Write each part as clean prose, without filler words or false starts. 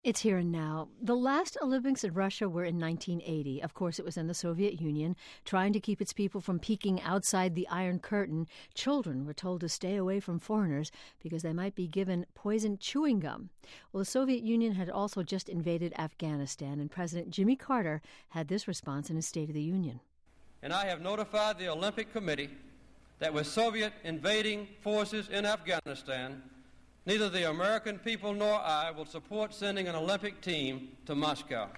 It's here and now. The last Olympics in Russia were in 1980. Of course, it was in the Soviet Union. Trying to keep its people from peeking outside the Iron Curtain, children were told to stay away from foreigners because they might be given poisoned chewing gum. Well, the Soviet Union had also just invaded Afghanistan, and President Jimmy Carter had this response in his State of the Union. And I have notified the Olympic Committee that with Soviet invading forces in Afghanistan, neither the American people nor I will support sending an Olympic team to Moscow.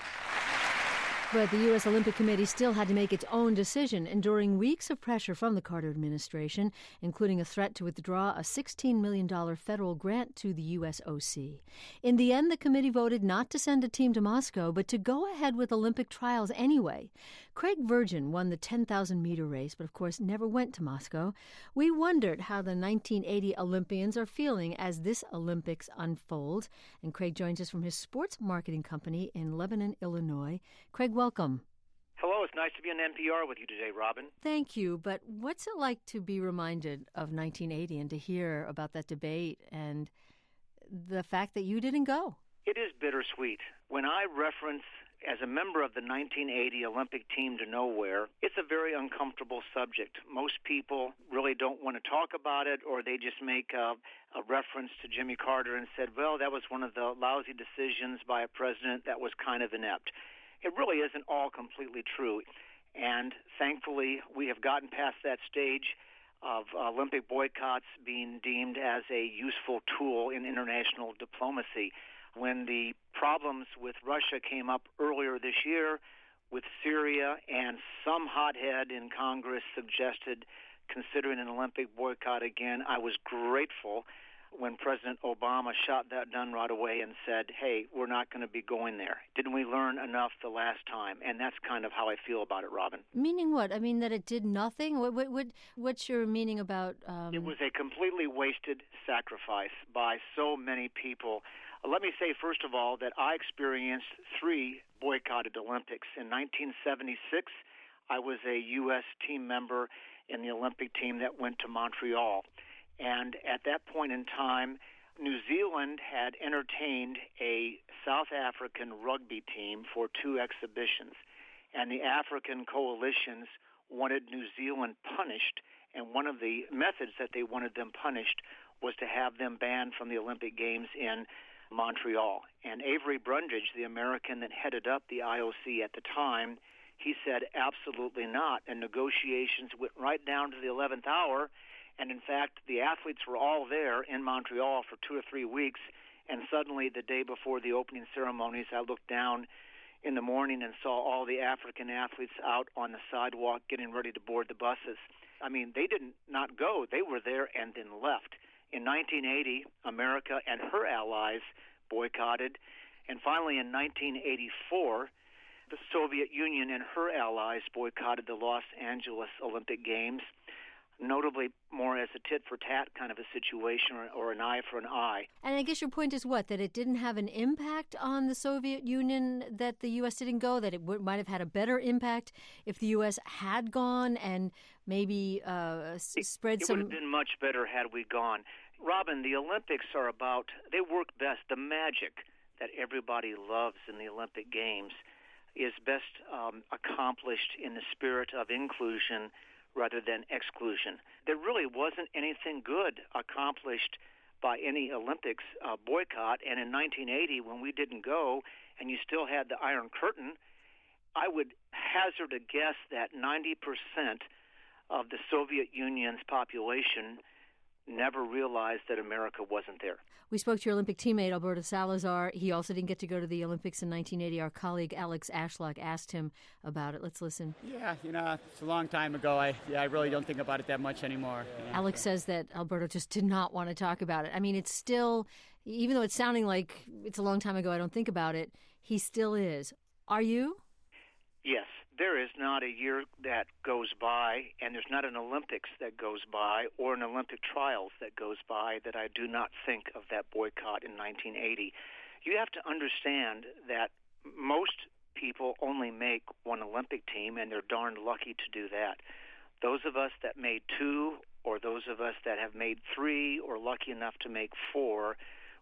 But the U.S. Olympic Committee still had to make its own decision, enduring weeks of pressure from the Carter administration, including a threat to withdraw a $16 million federal grant to the USOC. In the end, the committee voted not to send a team to Moscow, but to go ahead with Olympic trials anyway. Craig Virgin won the 10,000-meter race, but of course never went to Moscow. We wondered how the 1980 Olympians are feeling as this Olympics unfolds. And Craig joins us from his sports marketing company in Lebanon, Illinois. Craig, welcome. Hello, it's nice to be on NPR with you today, Robin. Thank you, but what's it like to be reminded of 1980 and to hear about that debate and the fact that you didn't go? It is bittersweet. When I reference as a member of the 1980 Olympic team to nowhere, it's a very uncomfortable subject. Most people really don't want to talk about it, or they just make a reference to Jimmy Carter and said, well, that was one of the lousy decisions by a president that was kind of inept. It really isn't all completely true. And thankfully, we have gotten past that stage of Olympic boycotts being deemed as a useful tool in international diplomacy. When the problems with Russia came up earlier this year with Syria, and some hothead in Congress suggested considering an Olympic boycott again, I was grateful when President Obama shot that down right away and said, hey, we're not going to be going there. Didn't we learn enough the last time? And that's kind of how I feel about it, Robin. Meaning what? I mean, that it did nothing? What's your meaning about... It was a completely wasted sacrifice by so many people. Let me say, first of all, that I experienced 3 boycotted Olympics. In 1976, I was a U.S. team member in the Olympic team that went to Montreal. And at that point in time, New Zealand had entertained a South African rugby team for 2 exhibitions. And the African coalitions wanted New Zealand punished. And one of the methods that they wanted them punished was to have them banned from the Olympic Games in Montreal. And Avery Brundage, the American that headed up the IOC at the time, he said absolutely not. And negotiations went right down to the 11th hour. And in fact, the athletes were all there in Montreal for 2 or 3 weeks. And suddenly, the day before the opening ceremonies, I looked down in the morning and saw all the African athletes out on the sidewalk getting ready to board the buses. I mean, they didn't not go. They were there and then left. In 1980, America and her allies boycotted. And finally, in 1984, the Soviet Union and her allies boycotted the Los Angeles Olympic Games, notably more as a tit-for-tat kind of a situation or an eye for an eye. And I guess your point is what? That it didn't have an impact on the Soviet Union, that the U.S. didn't go, that it might have had a better impact if the U.S. had gone and maybe spread some... It would have been much better had we gone. Robin, the Olympics are about, they work best. The magic that everybody loves in the Olympic Games is best accomplished in the spirit of inclusion rather than exclusion. There really wasn't anything good accomplished by any Olympics boycott, and in 1980, when we didn't go, and you still had the Iron Curtain, I would hazard a guess that 90% of the Soviet Union's population never realized that America wasn't there. We spoke to your Olympic teammate, Alberto Salazar. He also didn't get to go to the Olympics in 1980. Our colleague Alex Ashlock asked him about it. Let's listen. Yeah, it's a long time ago. I really don't think about it that much anymore. Alex says that Alberto just did not want to talk about it. I mean, it's still, even though it's sounding like it's a long time ago, I don't think about it, he still is. Are you? Yes, there is not a year that goes by, and there's not an Olympics that goes by or an Olympic trials that goes by that I do not think of that boycott in 1980. You have to understand that most people only make one Olympic team, and they're darned lucky to do that. Those of us that made 2, or those of us that have made 3, or lucky enough to make 4,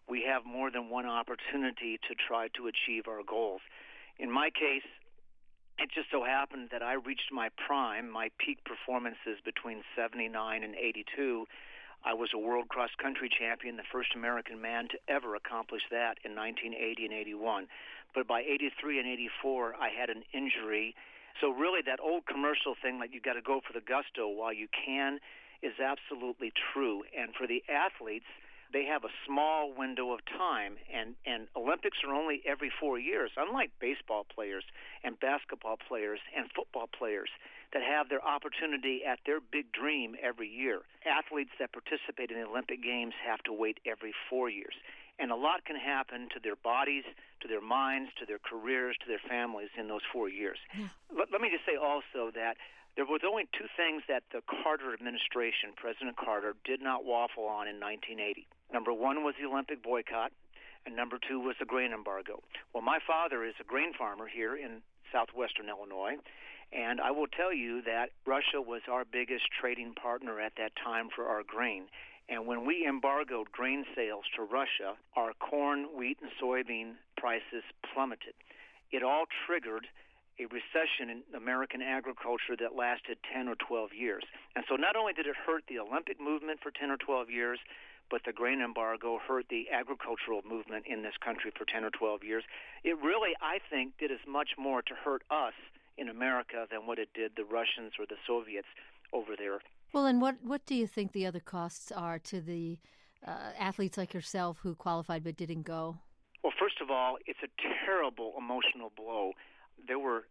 we have more than one opportunity to try to achieve our goals. In my case, it just so happened that I reached my prime, my peak performances between 79 and 82. I was a world cross-country champion, the first American man to ever accomplish that in 1980 and 81. But by 83 and 84, I had an injury. So really that old commercial thing, like you got to go for the gusto while you can, is absolutely true. And for the athletes, they have a small window of time, and Olympics are only every 4 years, unlike baseball players and basketball players and football players that have their opportunity at their big dream every year. Athletes that participate in the Olympic Games have to wait every 4 years. And a lot can happen to their bodies, to their minds, to their careers, to their families in those 4 years. Yeah. Let me just say also that there was only two things that the Carter administration, President Carter, did not waffle on in 1980. Number one was the Olympic boycott, and number two was the grain embargo. Well, my father is a grain farmer here in southwestern Illinois, and I will tell you that Russia was our biggest trading partner at that time for our grain. And when we embargoed grain sales to Russia, our corn, wheat, and soybean prices plummeted. It all triggered a recession in American agriculture that lasted 10 or 12 years. And so not only did it hurt the Olympic movement for 10 or 12 years, but the grain embargo hurt the agricultural movement in this country for 10 or 12 years. It really, I think, did as much more to hurt us in America than what it did the Russians or the Soviets over there. Well, and what do you think the other costs are to the athletes like yourself who qualified but didn't go? Well, first of all, it's a terrible emotional blow. There were,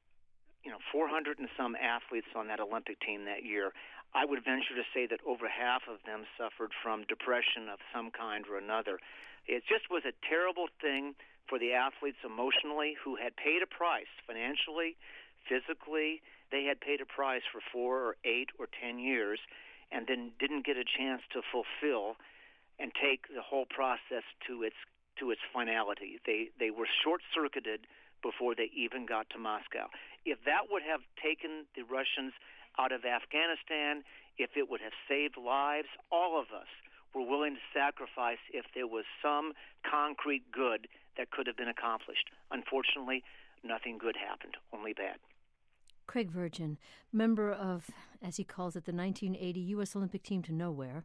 400 and some athletes on that Olympic team that year. I would venture to say that over half of them suffered from depression of some kind or another. It just was a terrible thing for the athletes emotionally who had paid a price financially, physically. They had paid a price for 4 or 8 or 10 years and then didn't get a chance to fulfill and take the whole process to its finality. They were short-circuited before they even got to Moscow. If that would have taken the Russians out of Afghanistan, if it would have saved lives, all of us were willing to sacrifice if there was some concrete good that could have been accomplished. Unfortunately, nothing good happened, only bad. Craig Virgin, member of, as he calls it, the 1980 U.S. Olympic team to nowhere.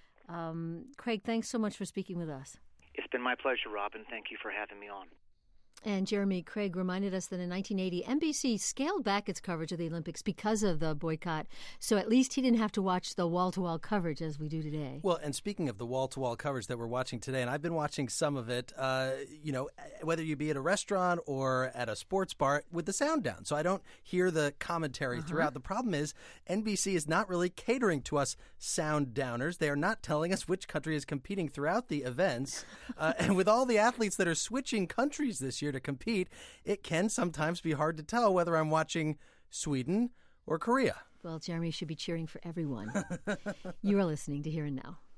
Craig, thanks so much for speaking with us. It's been my pleasure, Robin. Thank you for having me on. And Jeremy Craig reminded us that in 1980, NBC scaled back its coverage of the Olympics because of the boycott. So at least he didn't have to watch the wall-to-wall coverage as we do today. Well, and speaking of the wall-to-wall coverage that we're watching today, and I've been watching some of it, whether you be at a restaurant or at a sports bar with the sound down. So I don't hear the commentary throughout. The problem is NBC is not really catering to us sound downers. They are not telling us which country is competing throughout the events. And with all the athletes that are switching countries this year to compete, it can sometimes be hard to tell whether I'm watching Sweden or Korea. Well, Jeremy should be cheering for everyone. You are listening to Here and Now.